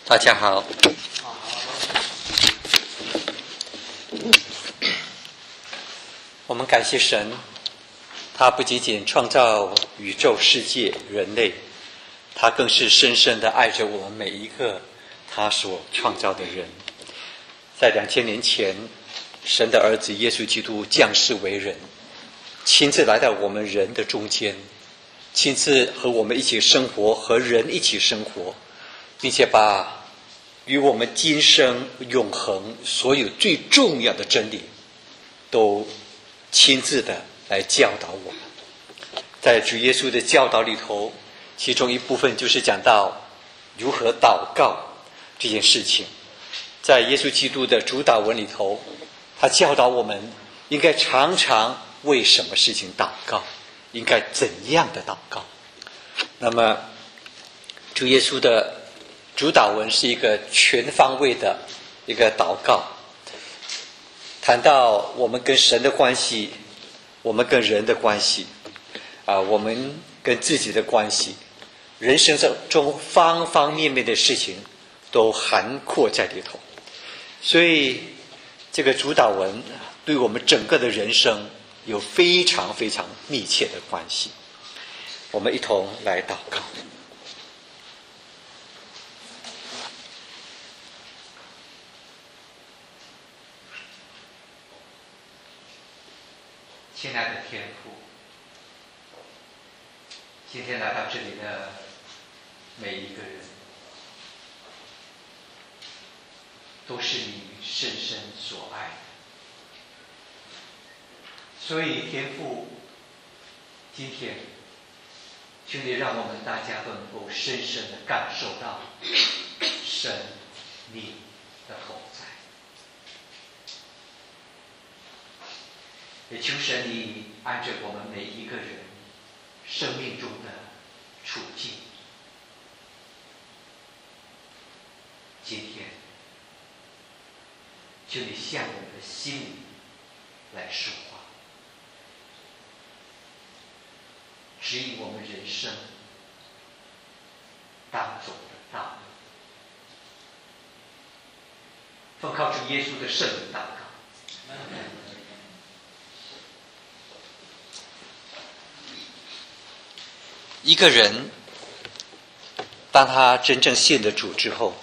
大家好。我们感谢神，他不仅仅创造宇宙世界人类，他更是深深地爱着我们每一个他所创造的人。在2000年前，神的儿子耶稣基督降世为人，亲自来到我们人的中间，亲自和我们一起生活，和人一起生活，并且把与我们今生永恒所有最重要的真理都亲自的来教导我们。在主耶稣的教导里头，其中一部分就是讲到如何祷告这件事情。在耶稣基督的主祷文里头，他教导我们应该常常为什么事情祷告，应该怎样的祷告。那么主耶稣的主祷文是一个全方位的一个祷告，谈到我们跟神的关系，我们跟人的关系，我们跟自己的关系，人生中方方面面的事情都涵括在里头。所以这个主祷文对我们整个的人生有非常非常密切的关系。我们一同来祷告。亲爱的天父，今天来到这里的每一个人，都是你深深所爱的。所以天父，今天求你让我们大家都能够深深地感受到神你的同在，也求神你按着我们每一个人生命中的处境，今天求你向我们的心里来说话，指引我们人生当走的道路。奉靠主耶稣的圣名祷告。一个人当他真正信了主之后，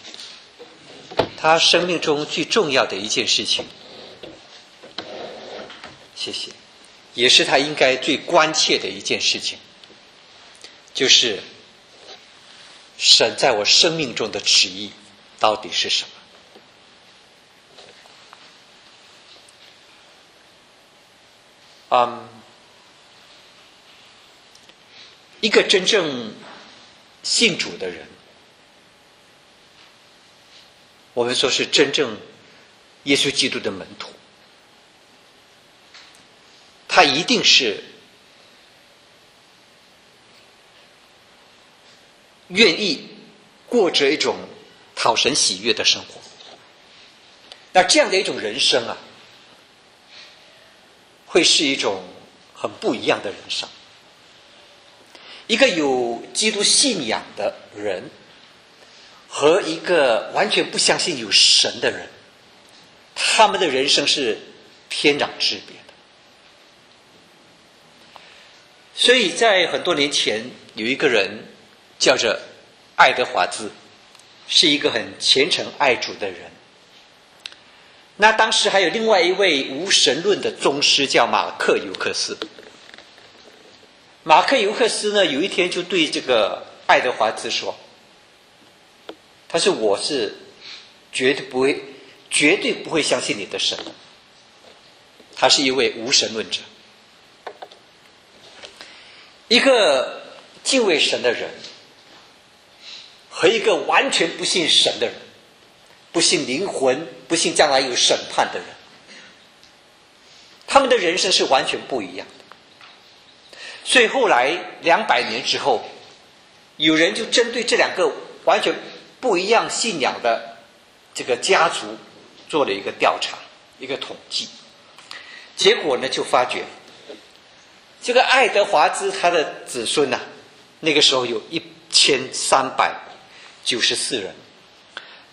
他生命中最重要的一件事情，谢谢，也是他应该最关切的一件事情，就是神在我生命中的旨意到底是什么。一个真正信主的人，我们说是真正耶稣基督的门徒，他一定是愿意过着一种讨神喜悦的生活。那这样的一种人生会是一种很不一样的人生。一个有基督信仰的人和一个完全不相信有神的人，他们的人生是天壤之别的。所以在很多年前，有一个人叫着爱德华兹，是一个很虔诚爱主的人。那当时还有另外一位无神论的宗师叫马克尤克斯。马克尤克斯呢，有一天就对这个爱德华兹说，他说我是绝对不会相信你的神。他是一位无神论者。一个敬畏神的人和一个完全不信神的人，不信灵魂，不信将来有审判的人，他们的人生是完全不一样的。所以后来200年之后，有人就针对这两个完全不一样信仰的这个家族做了一个调查，一个统计。结果呢，就发觉这个爱德华兹他的子孙那个时候有1394人，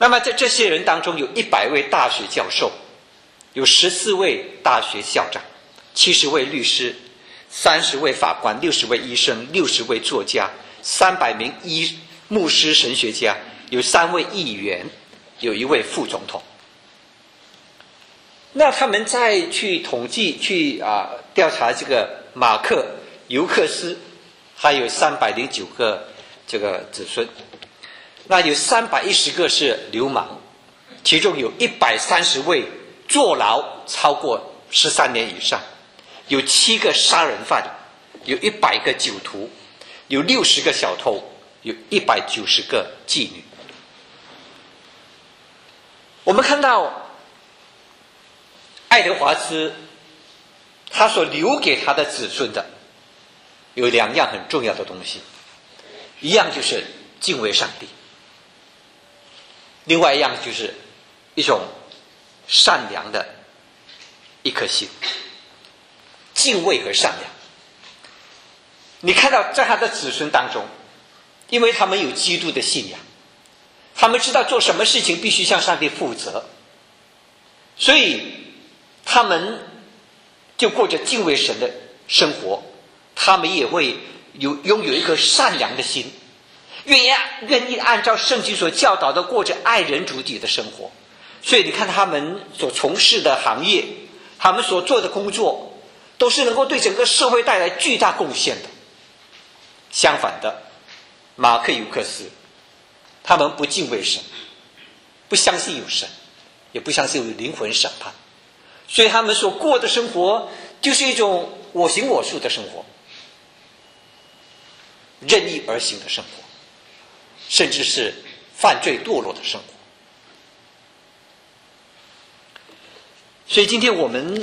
那么在这些人当中，有100位大学教授，有14位大学校长，70位律师，30位法官，60位医生，60位作家，300名牧师神学家，有3位议员，有1位副总统。那他们再去统计调查这个马克、尤克斯，还有309个这个子孙，那有310个是流氓，其中有130位坐牢超过13年以上，有7个杀人犯，有100个酒徒，有60个小偷，有190个妓女。我们看到爱德华兹他所留给他的子孙的有2样很重要的东西，一样就是敬畏上帝，另外一样就是一种善良的一颗心。敬畏和善良，你看到在他的子孙当中，因为他们有基督的信仰，他们知道做什么事情必须向上帝负责，所以他们就过着敬畏神的生活，他们也会拥有一颗善良的心，愿意按照圣经所教导的过着爱人如己的生活。所以你看他们所从事的行业，他们所做的工作，都是能够对整个社会带来巨大贡献的。相反的，马克尤克斯他们不敬畏神，不相信有神，也不相信有灵魂审判，所以他们所过的生活就是一种我行我素的生活，任意而行的生活，甚至是犯罪堕落的生活。所以今天我们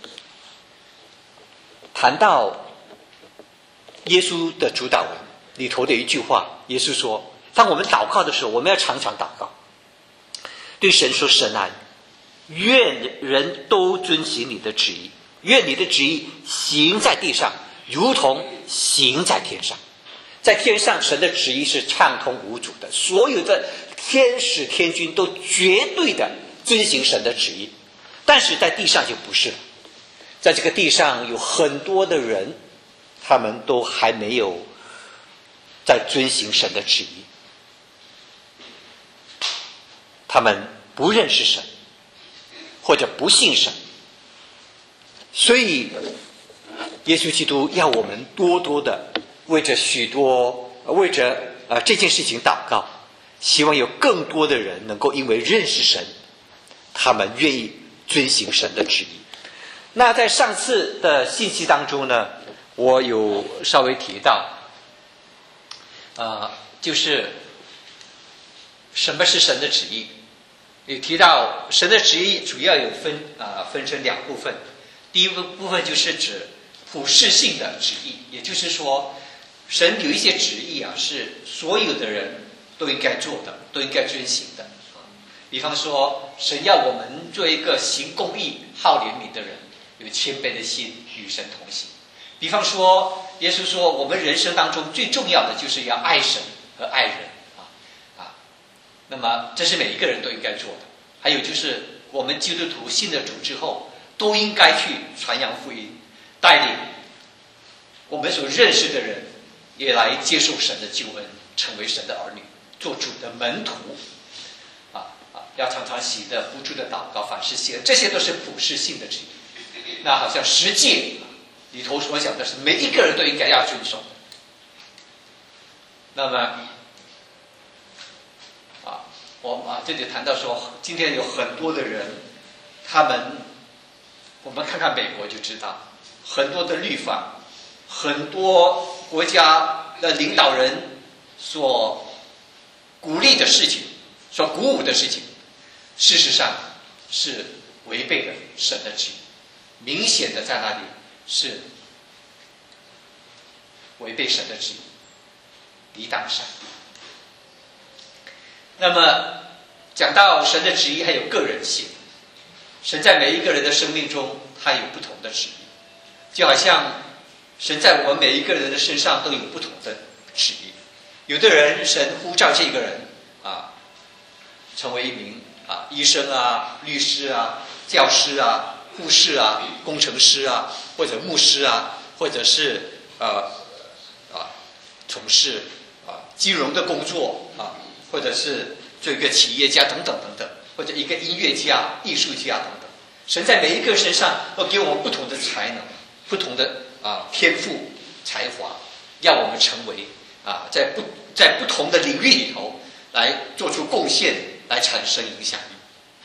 谈到耶稣的主祷文里头的一句话，耶稣说，当我们祷告的时候，我们要常常祷告，对神说，神啊，愿人都遵行你的旨意，愿你的旨意行在地上，如同行在天上。在天上，神的旨意是畅通无阻的，所有的天使天军都绝对的遵行神的旨意。但是在地上就不是了，在这个地上有很多的人，他们都还没有在遵行神的旨意，他们不认识神，或者不信神。所以耶稣基督要我们多多的为着这件事情祷告，希望有更多的人能够因为认识神，他们愿意遵行神的旨意。那在上次的信息当中呢，我有稍微提到就是什么是神的旨意，也提到神的旨意主要有分成2部分。第一部分就是指普世性的旨意，也就是说神有一些旨意是所有的人都应该做的，都应该遵行的。比方说神要我们做一个行公义好怜悯的人，有谦卑的心，与神同行。比方说耶稣说我们人生当中最重要的就是要爱神和爱人那么这是每一个人都应该做的。还有就是我们基督徒信了主之后，都应该去传扬福音，带领我们所认识的人也来接受神的救恩，成为神的儿女，做主的门徒要常常喜乐，不住的祷告，凡事谢恩，这些都是普世性的旨意。那好像10诫里头所讲的是每一个人都应该要遵守的。那么我这里谈到说，今天有很多的人，我们看看美国就知道，很多的律法，很多国家的领导人所鼓励的事情，所鼓舞的事情，事实上是违背了神的旨意，明显的在那里是违背神的旨意，抵挡神。那么讲到神的旨意还有个人性，神在每一个人的生命中他有不同的旨意，就好像神在我们每一个人的身上都有不同的旨意。有的人神呼召这个人成为一名医生啊、律师啊、教师啊、护士啊、工程师啊，或者牧师啊，或者是从事金融的工作或者是做一个企业家等等等等，或者一个音乐家、艺术家等等。神在每一个人身上都给我们不同的才能、不同的天赋、才华，让我们成为在不同的领域里头来做出贡献，来产生影响力。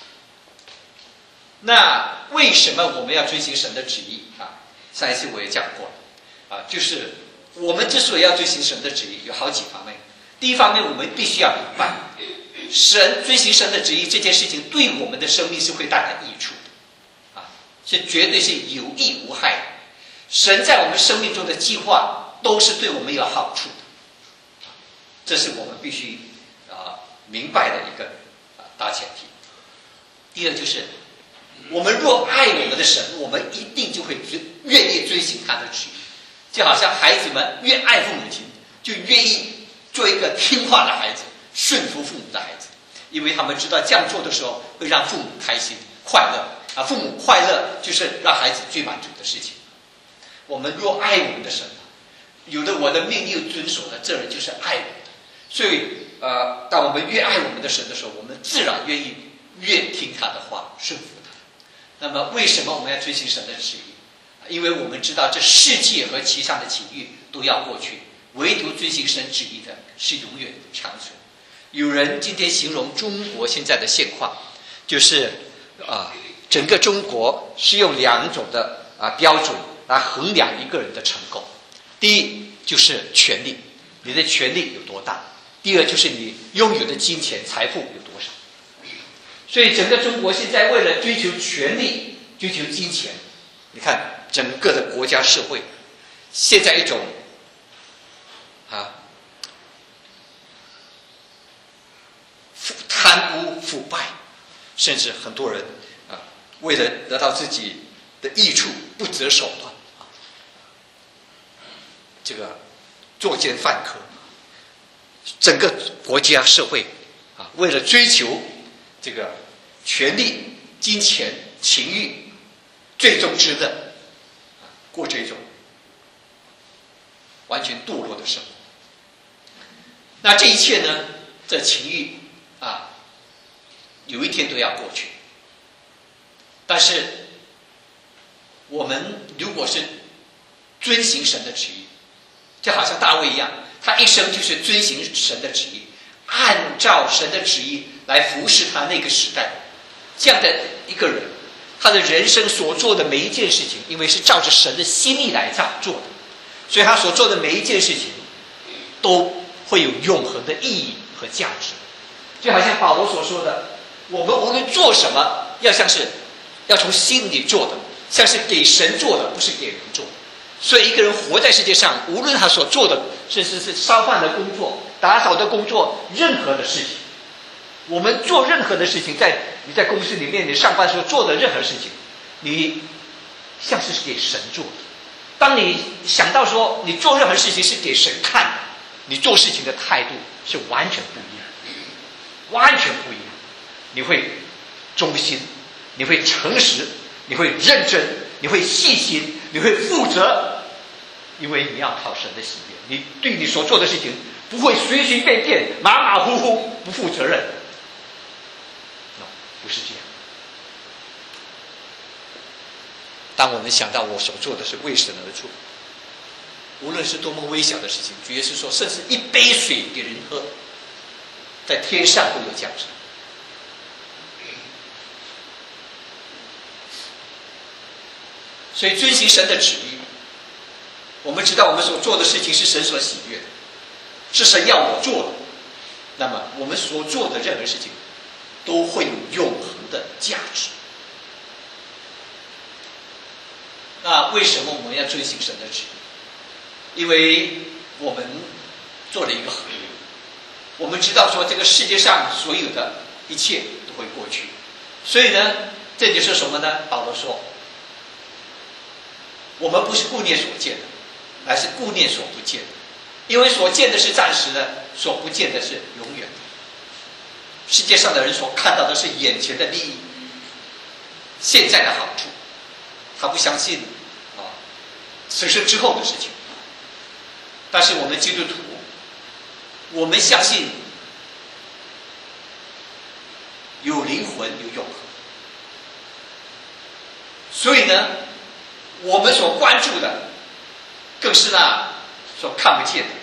那为什么我们要遵行神的旨意上一次我也讲过了就是我们之所以要遵行神的旨意，有好几方面。第一方面，我们必须要明白，遵行神的旨意这件事情对我们的生命是会带来益处的是绝对是有益无害的。神在我们生命中的计划都是对我们有好处的，这是我们必须明白的一个大前提。第二就是我们若爱我们的神，我们一定就会愿意遵行他的旨意。就好像孩子们越爱父母亲，就愿意做一个听话的孩子，顺服父母的孩子，因为他们知道这样做的时候会让父母开心快乐父母快乐就是让孩子最满足的事情。我们若爱我们的神，有的我的命又遵守了，这人就是爱我的。所以当我们越爱我们的神的时候，我们自然愿意越听他的话，顺服他。那么为什么我们要遵行神的旨意？因为我们知道这世界和其上的情欲都要过去，唯独遵行神旨意的是永远长存。有人今天形容中国现在的现况，就是整个中国是用两种的标准来衡量一个人的成功。第一就是权力，你的权力有多大；第二就是你拥有的金钱财富有多少。所以整个中国现在为了追求权力、追求金钱，你看整个的国家社会现在一种贪污腐败，甚至很多人为了得到自己的益处不择手段这个作奸犯科。整个国家社会为了追求这个权力、金钱、情欲，最终之的过这种完全堕落的生活。那这一切呢，这情欲有一天都要过去。但是我们如果是遵行神的旨意，就好像大卫一样，他一生就是遵行神的旨意，按照神的旨意来服侍他那个时代。这样的一个人，他的人生所做的每一件事情，因为是照着神的心意来做的，所以他所做的每一件事情都会有永恒的意义和价值。就好像保罗所说的，我们无论做什么，要从心里做的，像是给神做的，不是给人做的。所以一个人活在世界上，无论他所做的甚至是烧饭的工作、打扫的工作，任何的事情，我们做任何的事情，你在公司里面你上班时候做的任何事情，你像是给神做的。当你想到说你做任何事情是给神看的，你做事情的态度是完全不一样，完全不一样。你会忠心，你会诚实，你会认真，你会细心，你会负责，因为你要讨神的喜悦。你对你所做的事情不会随随便便、马马虎虎、不负责任。不是这样。当我们想到我所做的是为神而做，无论是多么微小的事情，主耶稣说，甚至一杯水给人喝，在天上都有价值。所以遵行神的旨意，我们知道我们所做的事情是神所喜悦的，是神要我做的，那么我们所做的任何事情都会有永恒的价值。那为什么我们要遵行神的旨意？因为我们做了一个衡量，我们知道说这个世界上所有的一切都会过去，所以呢，这就是什么呢？保罗说，我们不是顾念所见的，乃是顾念所不见的，因为所见的是暂时的，所不见的是永远的。 世界上的人所看到的是眼前的利益，现在的好处，他不相信此生之后的事情。但是我们基督徒，我们相信有灵魂，有永恒。所以呢，我们所关注的更是那所看不见的。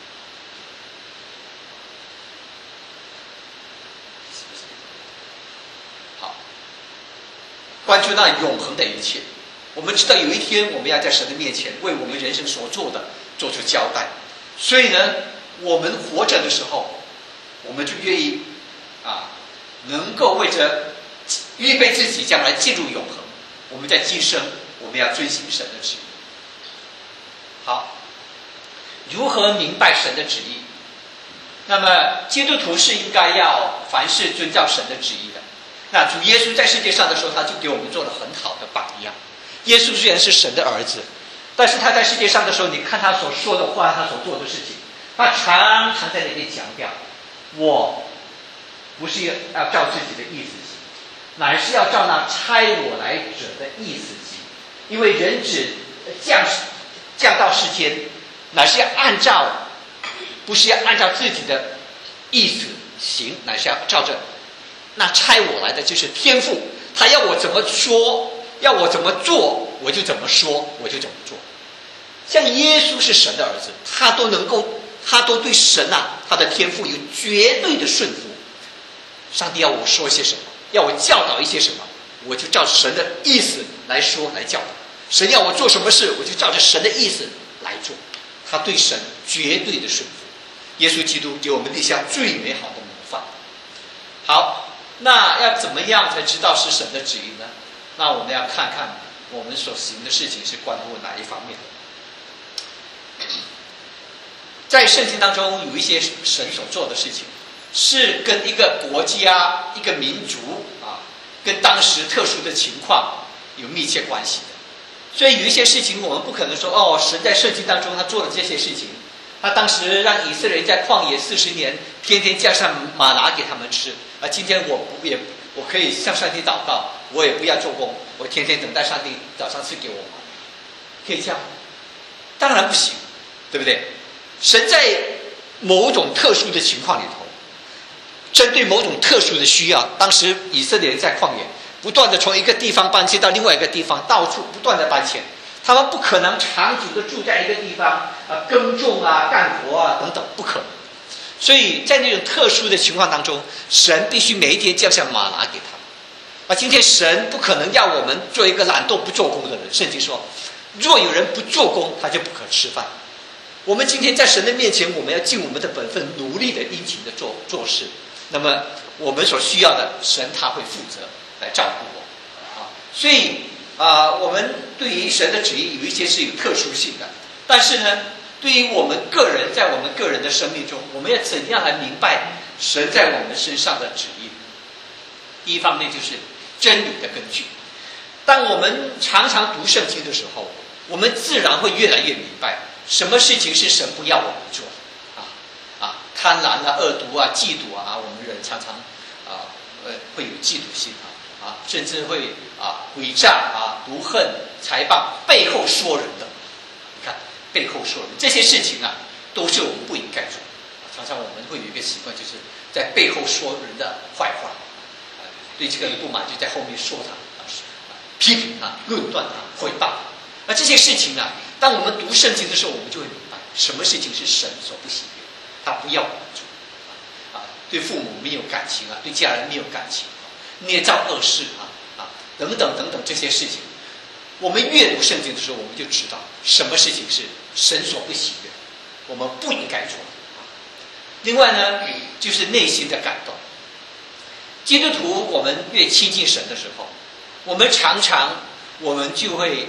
好，关注那永恒的一切。我们知道有一天我们要在神的面前为我们人生所做的做出交代，所以呢，我们活着的时候，我们就愿意能够为着预备自己将来进入永恒。我们在今生我们要遵行神的旨意。好，如何明白神的旨意？那么基督徒是应该要凡事遵照神的旨意的。那主耶稣在世界上的时候，他就给我们做了很好的榜样。耶稣虽然是神的儿子，但是他在世界上的时候，你看他所说的话，他所做的事情，他常常在那边强调，我不是要照自己的意思行，乃是要照那差我来者的意思行。因为人子降到世间，乃是要不是要按照自己的意思行，乃是要照着那差我来的，就是天父，他要我怎么说，要我怎么做，我就怎么说，我就怎么做。像耶稣是神的儿子，他都对神他的天父有绝对的顺服。上帝要我说些什么，要我教导一些什么，我就照神的意思来说来教导。神要我做什么事，我就照着神的意思来做。他对神绝对的顺服。耶稣基督给我们立下最美好的模范。好，那要怎么样才知道是神的旨意呢？那我们要看看我们所行的事情是关乎哪一方面的。在圣经当中有一些神所做的事情，是跟一个国家、一个民族跟当时特殊的情况有密切关系的。所以有一些事情我们不可能说神在圣经当中他做了这些事情，他当时让以色列人在旷野40年，天天降上玛拿给他们吃。今天我可以向上帝祷告，我也不要做工，我天天等待上帝早上赐给我吗？可以这样吗？当然不行，对不对？神在某种特殊的情况里头，针对某种特殊的需要，当时以色列人在旷野不断的从一个地方搬迁到另外一个地方，到处不断的搬迁，他们不可能长久的住在一个地方耕种干活等等，不可能。所以在那种特殊的情况当中，神必须每一天降下玛拿给他们。今天神不可能要我们做一个懒惰不做工的人。圣经说，若有人不做工，他就不可吃饭。我们今天在神的面前，我们要尽我们的本分，努力的殷勤的做事。那么我们所需要的，神他会负责来照顾我。所以我们对于神的旨意有一些是有特殊性的，但是呢，对于我们个人，在我们个人的生命中，我们要怎样来明白神在我们身上的旨意？第一方面就是真理的根据。当我们常常读圣经的时候，我们自然会越来越明白什么事情是神不要我们做贪婪恶毒嫉妒我们人常常会有嫉妒心甚至会诡诈毒恨财谤，背后说人的。你看背后说人这些事情都是我们不应该做。常常我们会有一个习惯，就是在背后说人的坏话，对这个人不满就在后面说他，批评他，论断他，毁谤他。这些事情当我们读圣经的时候，我们就会明白什么事情是神所不喜悦，他不要我们做。对父母没有感情对家人没有感情，捏造恶事等等等等这些事情，我们阅读圣经的时候，我们就知道什么事情是神所不喜悦，我们不应该做。另外呢，就是内心的感动。基督徒我们越亲近神的时候，我们常常我们就会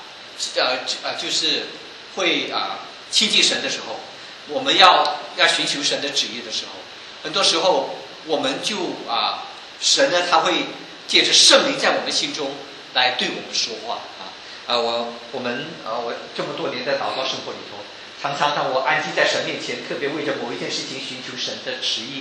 就是会亲近神的时候，我们要寻求神的旨意的时候，很多时候我们就神呢他会借着圣灵在我们心中来对我们说话我这么多年在祷告生活里头，常常当我安静在神面前，特别为着某一件事情寻求神的旨意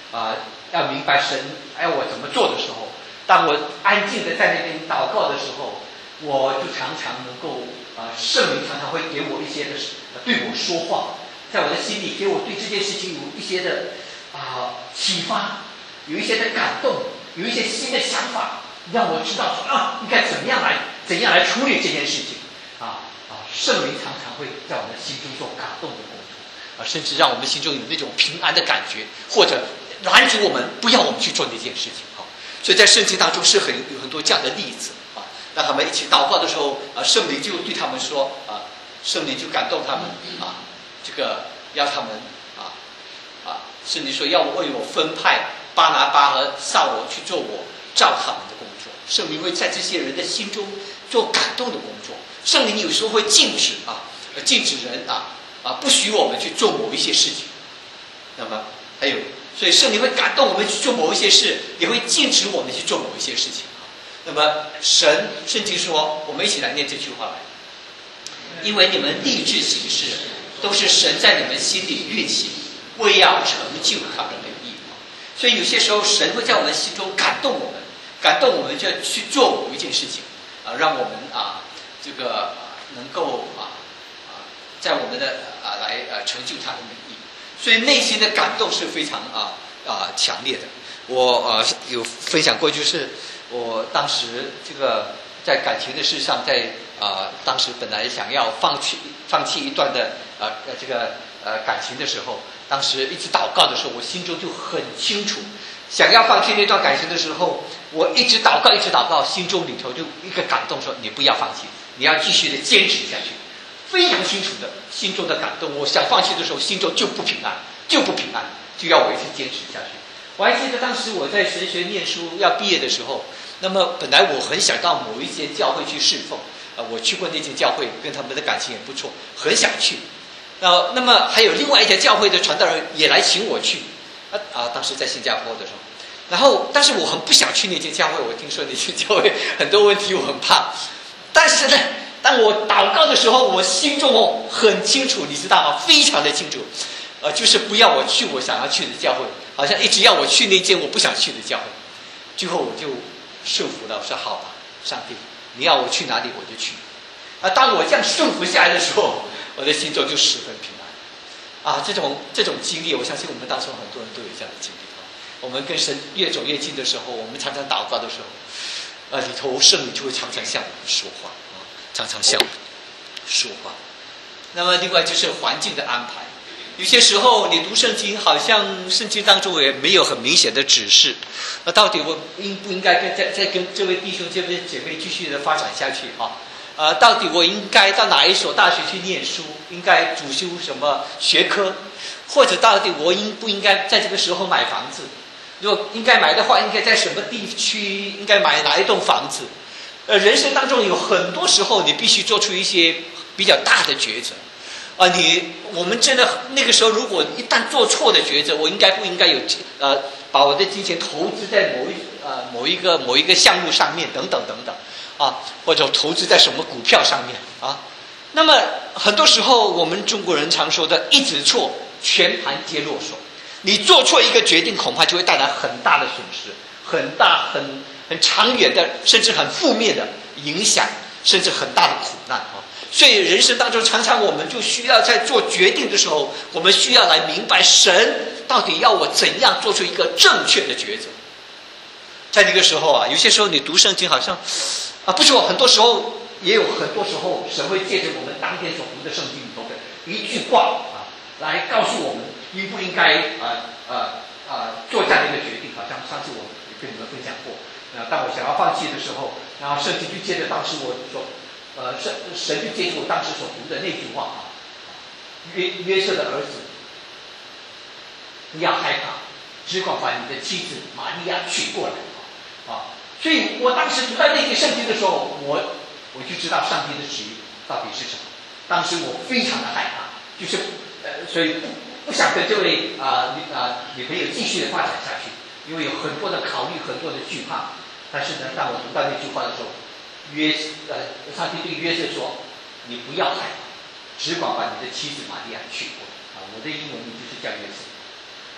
要明白神要我怎么做的时候，当我安静的在那边祷告的时候，我就常常能够圣灵常常会给我一些的对我说话，在我的心里给我对这件事情有一些的启发，有一些的感动，有一些新的想法，让我知道说应该怎样来处理这件事情圣灵常常会在我们心中做感动的工作甚至让我们心中有那种平安的感觉，或者拦阻我们不要我们去做那件事情所以在圣经当中是有很多这样的例子让他们一起祷告的时候圣灵就对他们说圣灵就感动他们这个要他们圣灵说要为我分派巴拿巴和扫罗去做我召他们的工作。圣灵会在这些人的心中做感动的工作。圣灵有时候会禁止人不许我们去做某一些事情。那么还有，所以圣灵会感动我们去做某一些事，也会禁止我们去做某一些事情。那么圣经说，我们一起来念这句话来：因为你们立志行事，都是神在你们心里运行，为要成就他的美意。所以有些时候神会在我们心中感动我们就去做某一件事情让我们这个能够在我们的来成就他的美意。所以内心的感动是非常强烈的。我有分享过，就是我当时这个在感情的事上，在当时本来想要放弃一段的这个感情的时候，当时一直祷告的时候，我心中就很清楚，想要放弃那段感情的时候，我一直祷告，心中里头就一个感动说：你不要放弃，你要继续的坚持下去。非常清楚的心中的感动，我想放弃的时候，心中就不平安，就要我一直坚持下去。我还记得当时我在神学念书要毕业的时候，那么本来我很想到某一间教会去侍奉我去过那间教会，跟他们的感情也不错，很想去。那么还有另外一家教会的传道人也来请我去当时在新加坡的时候，然后但是我很不想去那间教会，我听说那间教会很多问题，我很怕。但是呢，当我祷告的时候，我心中很清楚，你知道吗？非常的清楚，就是不要我去我想要去的教会，好像一直要我去那间我不想去的教会。最后我就顺服了，我说好吧，上帝，你要我去哪里我就去。当我这样顺服下来的时候，我的心中就十分平安。这种经历，我相信我们当中很多人都有这样的经历。我们跟神越走越近的时候，我们常常祷告的时候，里头圣灵就会常常向我们说话常常向我们说话。那么另外就是环境的安排，有些时候你读圣经，好像圣经当中也没有很明显的指示，到底我应不应该再跟这位弟兄这位姐妹继续的发展下去到底我应该到哪一所大学去念书，应该主修什么学科，或者到底我应不应该在这个时候买房子，如果应该买的话，应该在什么地区，应该买哪一栋房子。人生当中有很多时候你必须做出一些比较大的抉择我们真的那个时候如果一旦做错的抉择，我应该不应该有把我的金钱投资在某一个项目上面等等或者投资在什么股票上面那么很多时候我们中国人常说的一直错，全盘皆落手，你做错一个决定，恐怕就会带来很大的损失，很长远的，甚至很负面的影响，甚至很大的苦难所以人生当中常常我们就需要在做决定的时候，我们需要来明白神到底要我怎样做出一个正确的抉择。在那个时候有些时候你读圣经好像不是很多时候也有很多时候神会借着我们当天所读的圣经里头的一句话来告诉我们应不应该做这样的一个决定。好像上次我跟你们分享过，当我想要放弃的时候，然后圣经就借着当时我神就借助我当时所读的那句话约瑟的儿子，不要害怕，只管把你的妻子玛利亚娶过来所以我当时读到那些圣经的时候，我就知道上帝的旨意到底是什么。当时我非常的害怕，就是所以不想跟这位女朋友继续的发展下去，因为有很多的考虑，很多的惧怕。但是呢，当我读到那句话的时候，上帝对约瑟说：“你不要害怕，只管把你的妻子玛利亚娶过来。”我的英文名就是叫约瑟。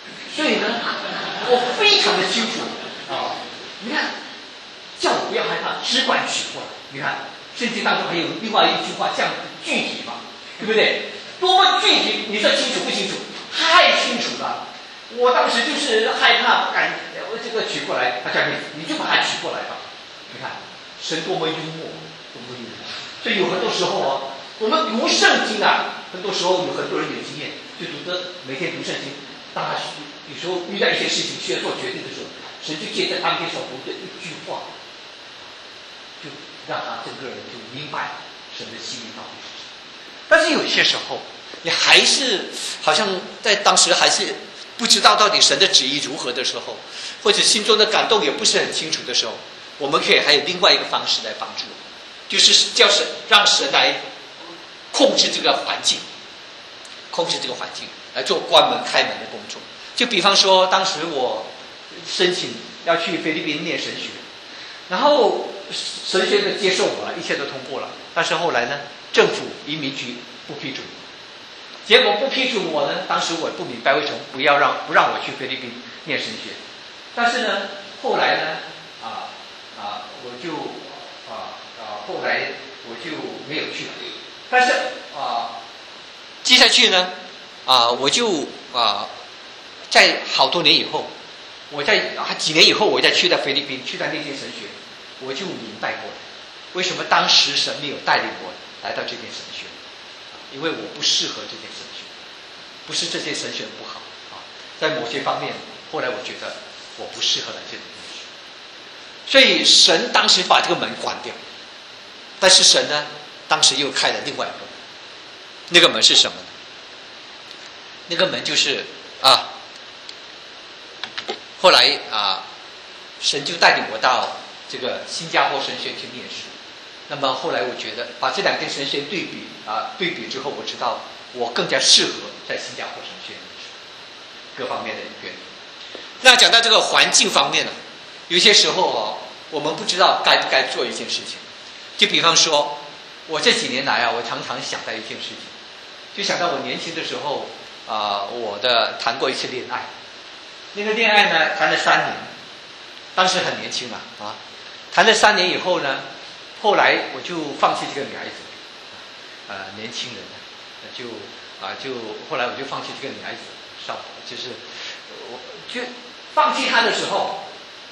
所以呢，我非常的清楚啊。你看，叫我不要害怕，只管取过来。你看，圣经当中还有另外一句话，这样具体嘛，对不对？多么具体，你说清楚不清楚？太清楚了。我当时就是害怕，不敢这个取过来，他讲你就把它取过来吧。你看，神多么幽默，多么幽默。所以有很多时候啊，我们读圣经啊，很多时候有很多人有经验，就读的每天读圣经，当他有时候遇到一些事情需要做决定的时候，神就借着当天所读的一句话，就让他整个人就明白神的心意到底是什么。但是有些时候，你还是好像在当时还是不知道到底神的旨意如何的时候，或者心中的感动也不是很清楚的时候，我们可以还有另外一个方式来帮助，就是叫神让神来控制这个环境，控制这个环境来做关门开门的工作。就比方说，当时我申请要去菲律宾念神学，然后神学的接受我了，一切都通过了，但是后来呢，政府移民局不批准。结果不批准我呢，当时我不明白为什么不让我去菲律宾念神学，但是呢，后来呢，我就后来我就没有去了。但是接下去呢，我就在好多年以后，我在几年以后，我再去到菲律宾，去到那间神学，我就明白过来，为什么当时神没有带领我来到这间神学。因为我不适合这件神学，不是这件神学不好在某些方面，后来我觉得我不适合来这件神学，所以神当时把这个门关掉，但是神呢，当时又开了另外一个门，那个门是什么呢？那个门就是后来神就带领我到这个新加坡神学去念书。那么后来我觉得把这两间神学对比之后，我知道我更加适合在新加坡神学各方面的原因。那讲到这个环境方面呢，有些时候我们不知道该不该做一件事情。就比方说，我这几年来我常常想到一件事情，就想到我年轻的时候我谈过一次恋爱，那个恋爱呢谈了3年，当时很年轻谈了3年以后呢。后来我就放弃这个女孩子，年轻人就后来我就放弃这个女孩子，就是我就放弃她的时候，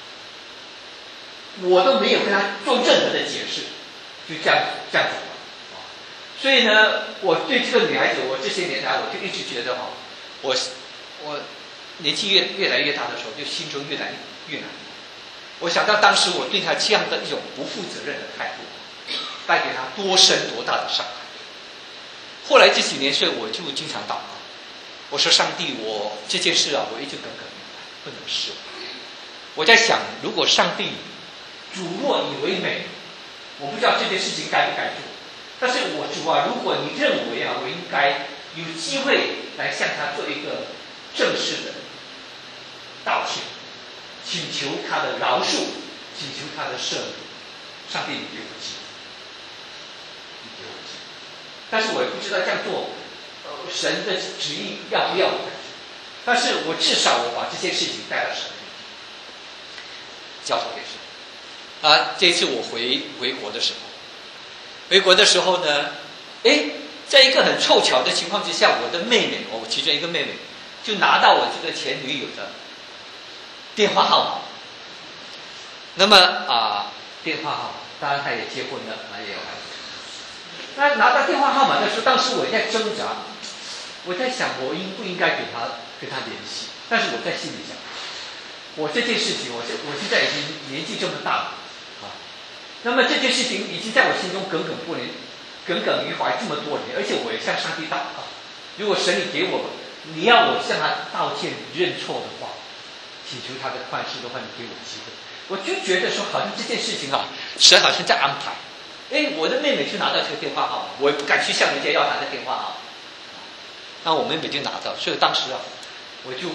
我都没有跟她做任何的解释，就这样走了。所以呢，我对这个女孩子，我这些年来我就一直觉得我年纪越来越大的时候，就心中越来越难。我想到当时我对他这样的一种不负责任的态度，带给他多深多大的伤害。后来这几年，所以我就经常祷告，我说上帝，我这件事我一直耿耿于怀，不能释怀。我在想，如果上帝主若以为美，我不知道这件事情该不该做，但是我主如果你认为我应该有机会来向他做一个正式的道歉，请求他的饶恕，请求他的赦免。上帝，你给我机会，你给我机会。但是我也不知道这样做，神的旨意要不要我？但是我至少我把这件事情带到神面前，交托给神。这次我回国的时候呢，在一个很凑巧的情况之下，我的妹妹，我其中一个妹妹，就拿到我这个前女友的电话号码。那么电话号码，当然她也结婚了，也有孩子。那拿到电话号码的时候，当时我在挣扎，我在想我应不应该跟他联系。但是我在心里想，我这件事情，我现在已经年纪这么大了那么这件事情已经在我心中耿耿于怀这么多年，而且我也向上帝祷告，如果神你要我向他道歉认错的话，请求他的宽恕的话，你给我机会。我就觉得说，好像这件事情神好像在安排。我的妹妹就拿到这个电话号码，我也不敢去向人家要她的电话号码。那我妹妹就拿到，所以当时我就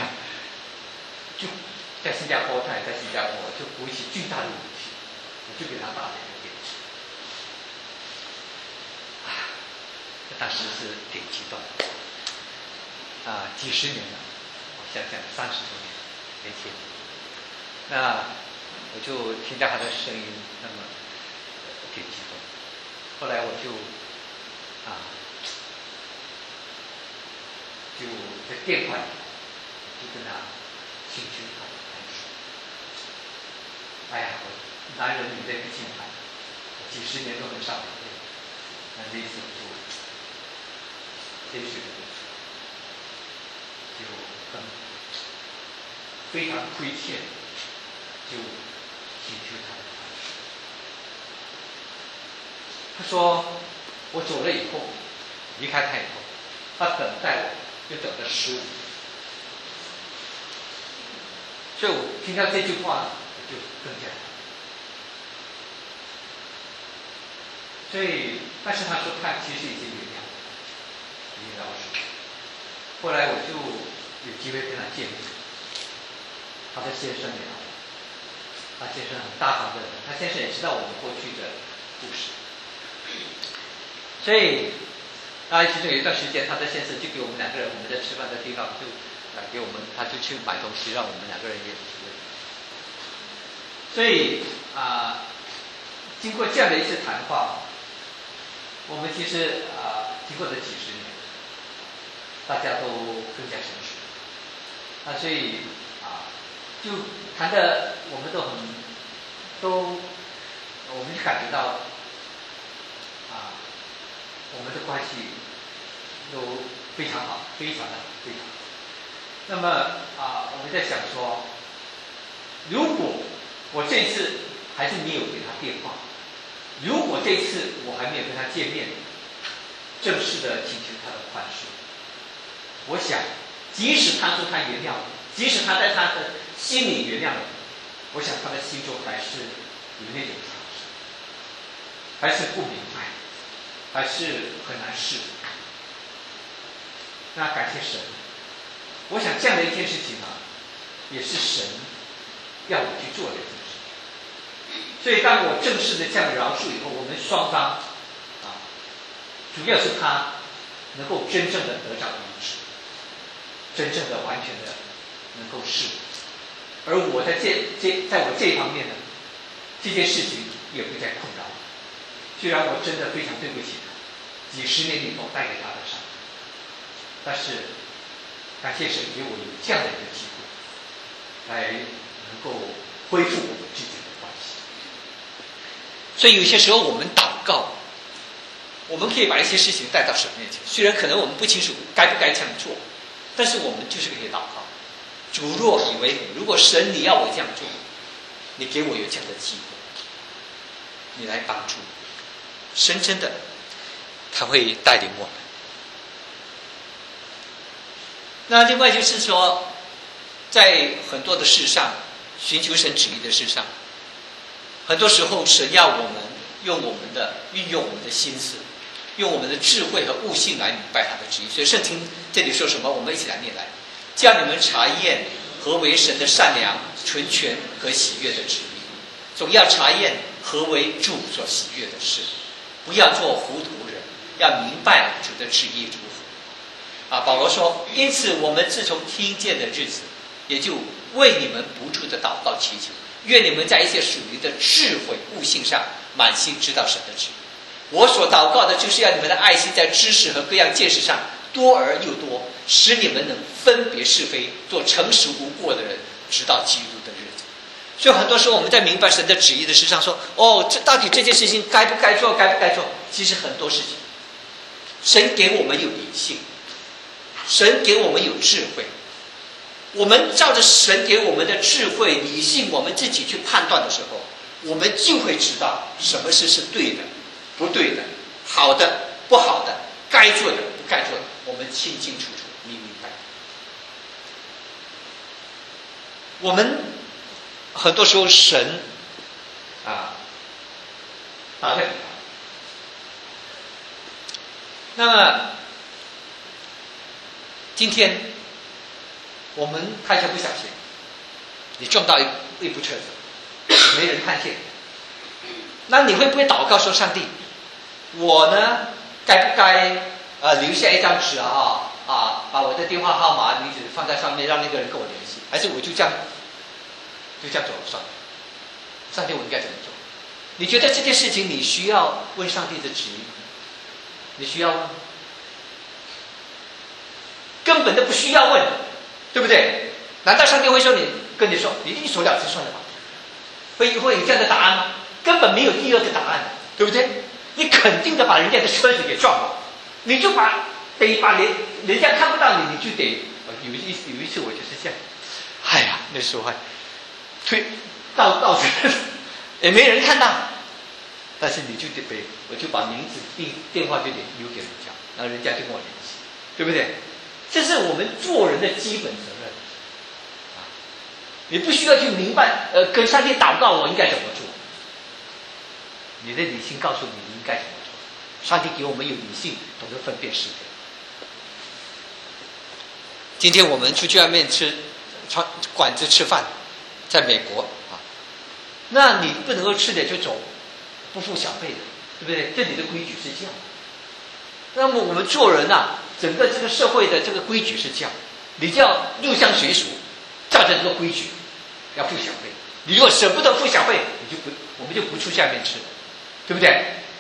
在新加坡，她也在新加坡，就鼓起巨大的勇气，我就给她打了一个电话。当时是挺激动的，几十年了， 想想30多年前，那我就听到他的声音，那么挺激动。后来我就在电话里就跟他请求他的宽恕。哎呀，我男人女人不清谈，几十年都很少的，那那次我就泪水流出，就非常亏欠，就请求他的宽恕。他说我走了以后，离开他以后，他等待我。就等了15年，所以我听到这句话，我就更加。所以，但是他说他其实已经原谅，已经饶恕。后来我就有机会跟他见面，他的先生也来了，他先生很大方的人，他先生也知道我们过去的故事，所以。其中有一段时间，他的先生就给我们2个人，我们在吃饭的地方就给我们，他就去买东西，让我们2个人也体会。所以经过这样的一次谈话，我们其实经过了几十年，大家都更加成熟。所以就谈的我们我们就感觉到我们的关系都非常好，非常的非常好。那么我们在想说，如果我这次还是没有给他电话，如果这次我还没有跟他见面，正式的请求他的宽恕，我想，即使他说他原谅我，即使他在他的心里原谅我，我想他的心中还是有那种创伤，还是不明白。还是很难释怀。那感谢神，我想这样的一件事情也是神要我去做的一件事。所以当我正式的这样饶恕以后，我们双方主要是他能够真正的得着医治，真正的完全的能够释怀，而我在我这一方面呢，这件事情也不再困扰我。虽然我真的非常对不起他，几十年以后带给他的伤，但是感谢神给我有这样的一个机会，来能够恢复我们之间的关系。所以有些时候我们祷告，我们可以把一些事情带到神面前，虽然可能我们不清楚该不该这样做，但是我们就是可以祷告。主若以为如果神你要我这样做，你给我有这样的机会，你来帮助我。深深的他会带领我们。那另外就是说，在很多的事上，寻求神旨意的事上，很多时候神要我们运用我们的心思，用我们的智慧和悟性来明白他的旨意。所以圣经这里说什么，我们一起来念来，叫你们查验何为神的善良、纯全和喜悦的旨意，总要查验何为主所喜悦的事，不要做糊涂人，要明白主的旨意如何。保罗说，因此我们自从听见的日子，也就为你们不住的祷告祈求，愿你们在一些属灵的智慧悟性上满心知道神的旨意。我所祷告的就是要你们的爱心在知识和各样见识上多而又多，使你们能分别是非，做诚实无过的人，直到基督的日子。所以很多时候我们在明白神的旨意的事上说，这到底这件事情该不该做，该不该做？其实很多事情，神给我们有理性，神给我们有智慧，我们照着神给我们的智慧、理性，我们自己去判断的时候，我们就会知道什么事是对的、不对的、好的、不好的、该做的、不该做的，我们清清楚楚、明明白白。我们很多时候神打个比方，那么今天我们开车不小心，你撞到一部车子，没人看见，那你会不会祷告说，上帝，我呢该不该留下一张纸把我的电话号码、名字放在上面，让那个人跟我联系，还是我就这样走了算了？上帝，我应该怎么做？你觉得这件事情你需要问上帝的旨意吗？你需要问吗？根本都不需要问，对不对？难道上帝会说跟你说你一走了之算了吧？会有这样的答案吗？根本没有第二个答案，对不对？你肯定的把人家的车子给撞了，你就得把人家看不到你，你就得有一次我就是这样，哎呀，那时候还推到处也没人看到，但是你就得我就把名字电话就得留给人家，然后人家就跟我联系，对不对？这是我们做人的基本责任啊！你不需要去明白跟上帝祷告我应该怎么做，你的理性告诉你应该怎么做。上帝给我们有理性，懂得分辨是非。今天我们出去外面馆子吃饭，在美国啊，那你不能够吃点就走，不付小费的，对不对？这里的规矩是这样。那么我们做人啊，整个这个社会的这个规矩是这样，你就要入乡随俗，照着这个规矩要付小费。你如果舍不得付小费，我们就不出下面吃，对不对？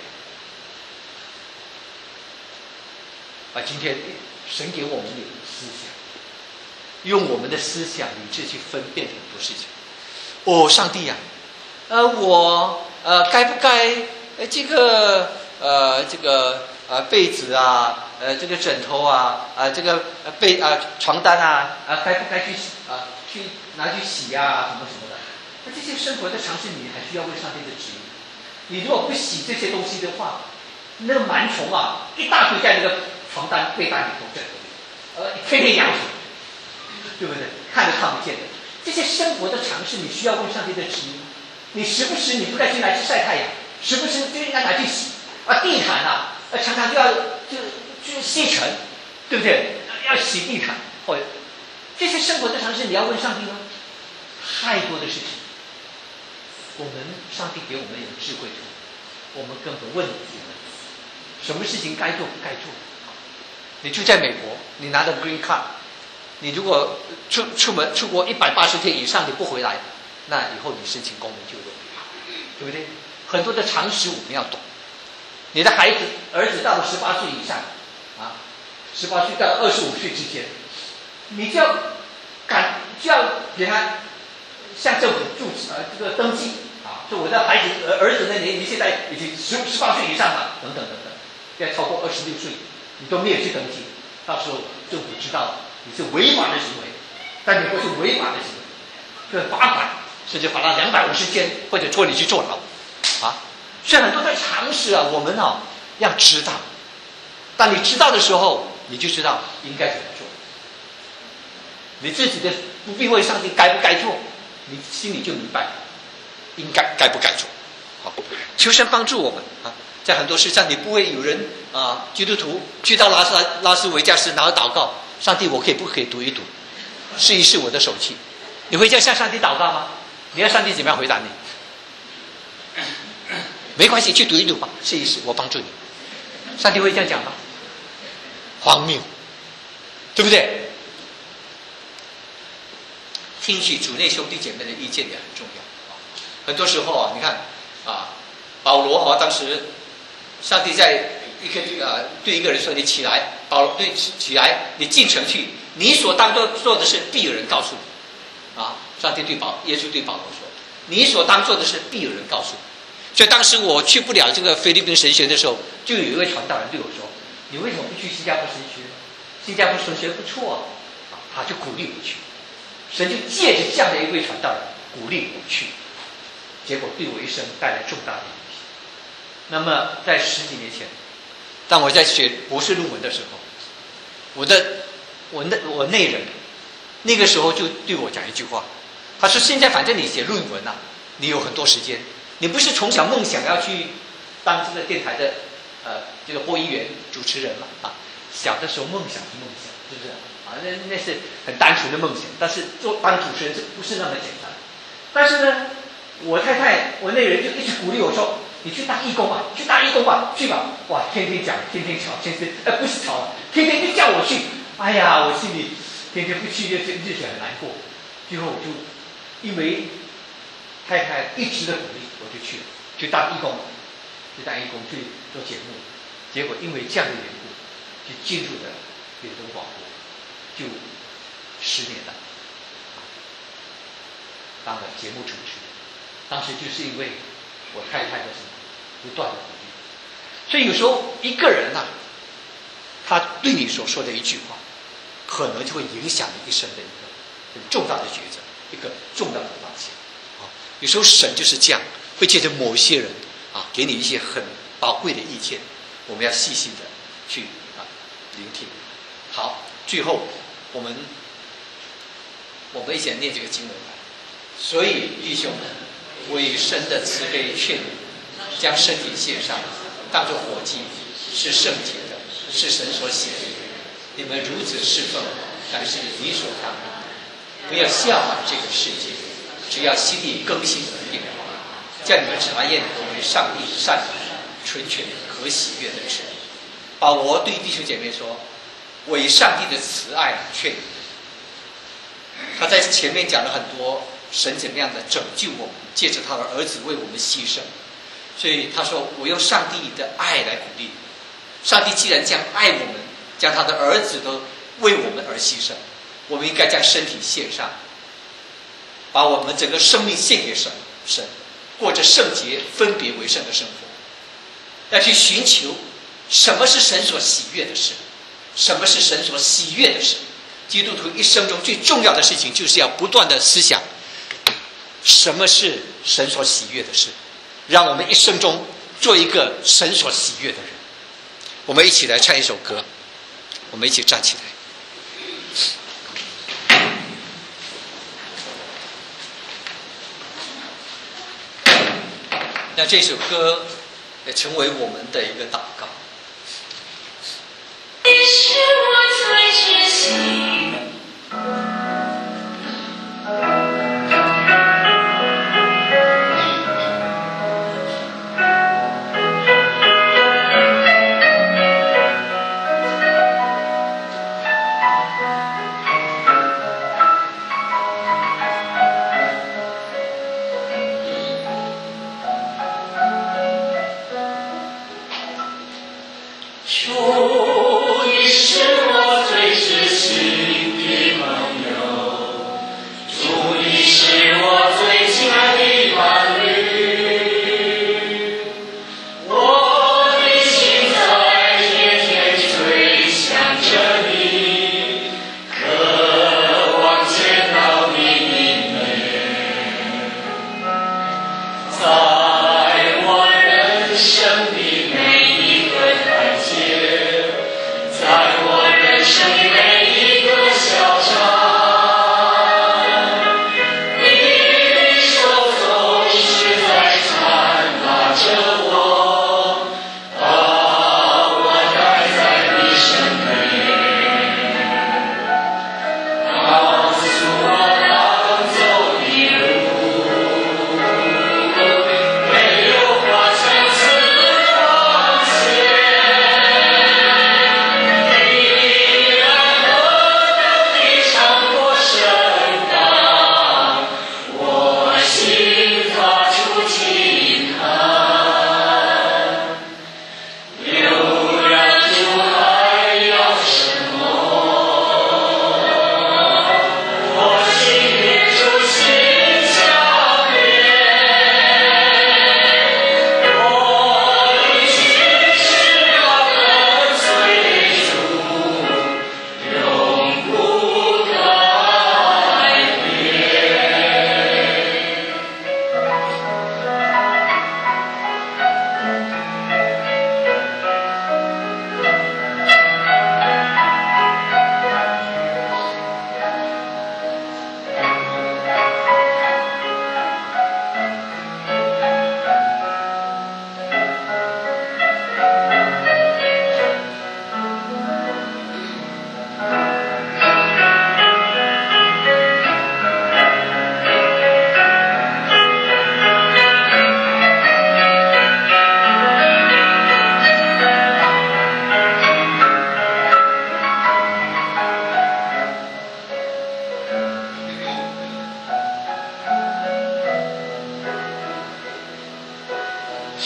今天神给我们有思想，用我们的思想理智去分辨很多事情。上帝呀，我该不该这个被子啊，这个枕头啊，这个床单啊，该不该去拿去洗啊，什么什么的？那这些生活的常识，你还需要问上帝的旨意。你如果不洗这些东西的话，那个螨虫啊，一大堆在那个床单、被单里头，枕头里，天天咬死，对不对？看都看不见的。这些生活的常识，你需要问上帝的旨意吗？你时不时你不该去拿去晒太阳，时不时就应该拿去洗地毯啊。常常就吸尘，对不对？要洗地毯，或者这些生活的常识，你要问上帝吗？太多的事情，上帝给我们有智慧图，我们根本问不出来，什么事情该做不该做。你住在美国，你拿着 Green Card， 你如果出国180天以上你不回来，那以后你申请公民就业，对不对？很多的常识我们要懂。你的儿子到了18岁以上，18岁到25岁之间，你就要给他向政府这个登记啊，说我的儿子的年龄现在已经18岁以上了，等等等等，要超过26岁，你都没有去登记，到时候政府知道你是违法的行为，在美国是违法的行为，就罚款，甚至罚到250天，或者拖你去坐牢，啊。所以很多的常识啊，我们要知道。当你知道的时候，你就知道应该怎么做。你自己的不必问上帝该不该做，你心里就明白该不该做。好，求神帮助我们啊，在很多事上你不会有人基督徒去到拉斯维加斯然后祷告，上帝我可以不可以赌一赌，试一试我的手气？你会这样向上帝祷告吗？你要上帝怎么样回答你？没关系，去赌一赌吧，试一试，我帮助你。上帝会这样讲吗？荒谬，对不对？听取主内兄弟姐妹的意见也很重要。很多时候你看保罗当时上帝在对一个人说：“你起来，保罗对起来，你进城去，你所当做的事，必有人告诉你。”上帝耶稣对保罗说：“你所当做的事，必有人告诉你。”所以当时我去不了这个菲律宾神学的时候，就有一位传道人对我说：“你为什么不去新加坡神学？新加坡神学不错他就鼓励我去。神就借着这样的一位传道人鼓励我去，结果对我一生带来重大的影响。那么在10几年前，当我在写博士论文的时候，我内人那个时候就对我讲一句话，他说：“现在反正你写论文你有很多时间。”你不是从小梦想要去当这个电台的这个播音员、主持人嘛？小的时候梦想是梦想，是不是？那是很单纯的梦想。但是当主持人不是那么简单。但是呢，我太太，我那人就一直鼓励我说：“你去当义工吧，去当义工吧，去吧！”哇，天天讲，天天吵，不是吵，天天就叫我去哎呀，我心里天天不去，日子很难过。最后我就因为太太一直的鼓励，我就去了，去当义工，去做节目。结果因为这样的缘故，就进入了远东广播，就10年了，当了节目主持人。当时就是因为我太太的什么不断的鼓励，所以有时候一个人啊，他对你所说的一句话，可能就会影响你一生的一个很重大的抉择，一个重大的发现。有时候神就是这样，会借着某些人给你一些很宝贵的意见，我们要细心的去聆听。好，最后我们一起来念这个经文吧。所以弟兄们，我以神的慈悲劝你，将身体献上，当作活祭，是圣洁的，是神所喜悦的。你们如此侍奉，但是理所当然。不要效法这个世界，只要心里更新而变化，叫你们查验何为上帝善良、纯全、可喜悦的事。保罗对弟兄姐妹说：“我以上帝的慈爱劝你。”他在前面讲了很多神怎么样的拯救我们，借着他的儿子为我们牺牲。所以他说：“我用上帝的爱来鼓励你。上帝既然将爱我们，将他的儿子都为我们而牺牲，我们应该将身体献上，把我们整个生命献给神，过着圣洁、分别为圣的生活。要去寻求什么是神所喜悦的事，什么是神所喜悦的事。基督徒一生中最重要的事情，就是要不断的思想什么是神所喜悦的事，让我们一生中做一个神所喜悦的人。我们一起来唱一首歌，我们一起站起来。让这首歌也成为我们的一个祷告。 你是我最知心。主，你是我最知心。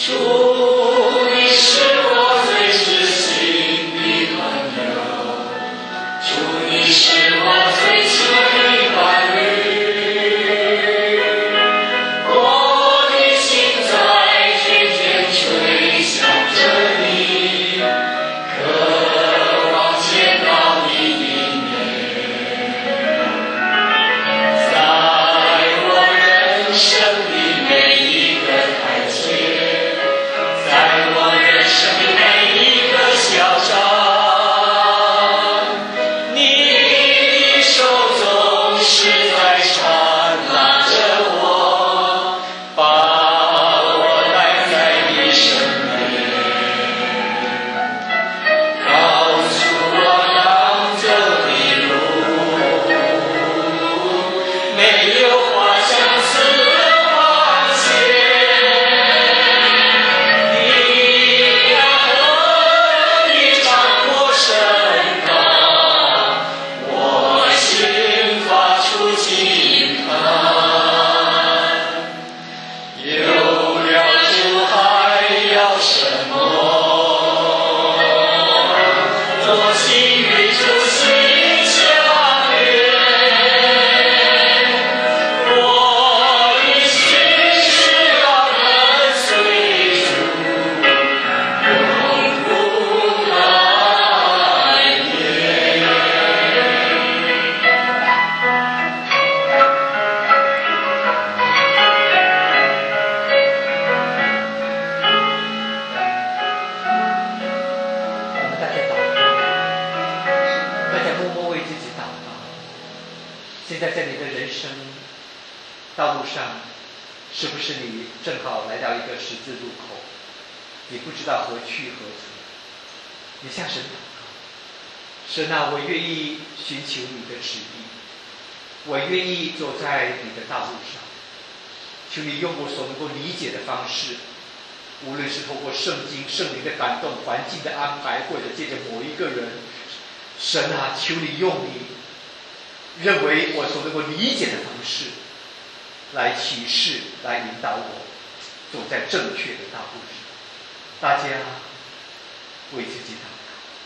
现在在你的人生道路上，是不是你正好来到一个十字路口，你不知道何去何从？你向神祷告，神啊，我愿意寻求你的旨意，我愿意走在你的道路上，求你用我所能够理解的方式，无论是透过圣经、圣灵的感动、环境的安排，或者借着某一个人，神啊，求你用你认为我所能够理解的方式来启示，来引导我走在正确的道路上。大家为自己祷告。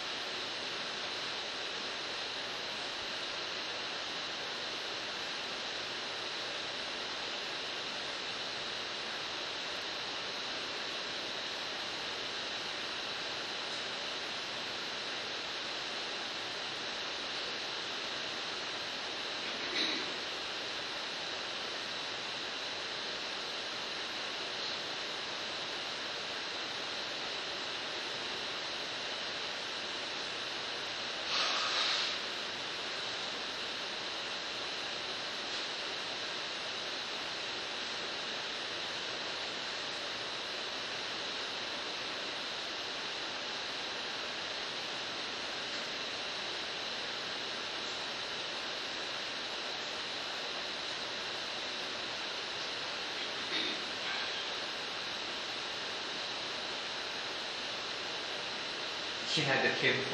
亲爱的天父，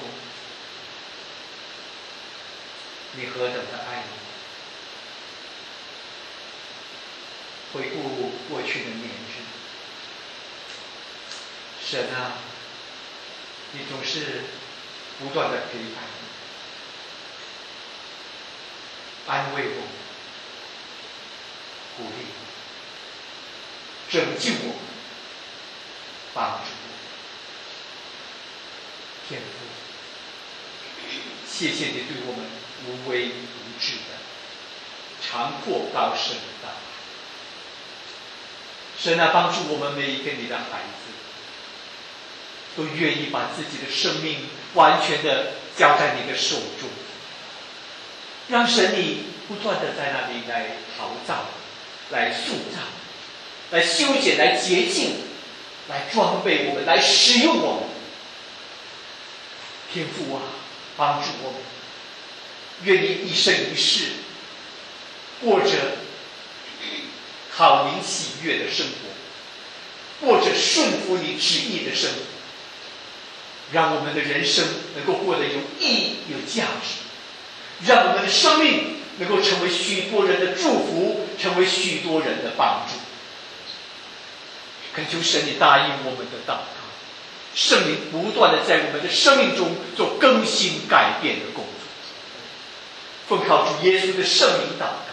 你何等的爱我！回顾过去的年日，神啊，你总是不断的陪伴我，安慰我，鼓励我，拯救我，帮助我。天父，谢谢你对我们无微无至的长阔高深的大爱。神啊，帮助我们每一个你的孩子，都愿意把自己的生命完全的交在你的手中，让神你不断的在那里来陶造、来塑造、来修剪、来洁净、来装备我们、来使用我们。天父啊，帮助我们，愿意一生一世过着讨你喜悦的生活，过着顺服你旨意的生活，让我们的人生能够过得有意义、有价值，让我们的生命能够成为许多人的祝福，成为许多人的帮助。 恳求神你答应我们的祷告，圣灵不断的在我们的生命中做更新改变的工作。奉靠主耶稣的圣名祷告。